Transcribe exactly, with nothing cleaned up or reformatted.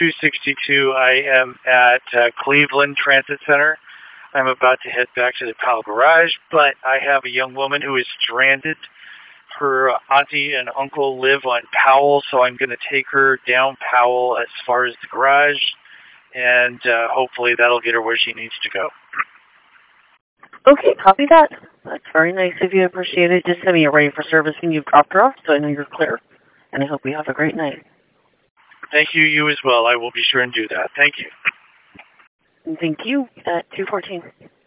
two sixty-two. I am at uh, Cleveland Transit Center. I'm about to head back to the Powell Garage, but I have a young woman who is stranded. Her auntie and uncle live on Powell, so I'm going to take her down Powell as far as the garage, and uh, hopefully that'll get her where she needs to go. Okay, copy that. That's very nice of you. Appreciate it. Just send me a ready for service when you've dropped her off so I know you're clear. And I hope you have a great night. Thank you, you as well. I will be sure and do that. Thank you. And thank you at two fourteen.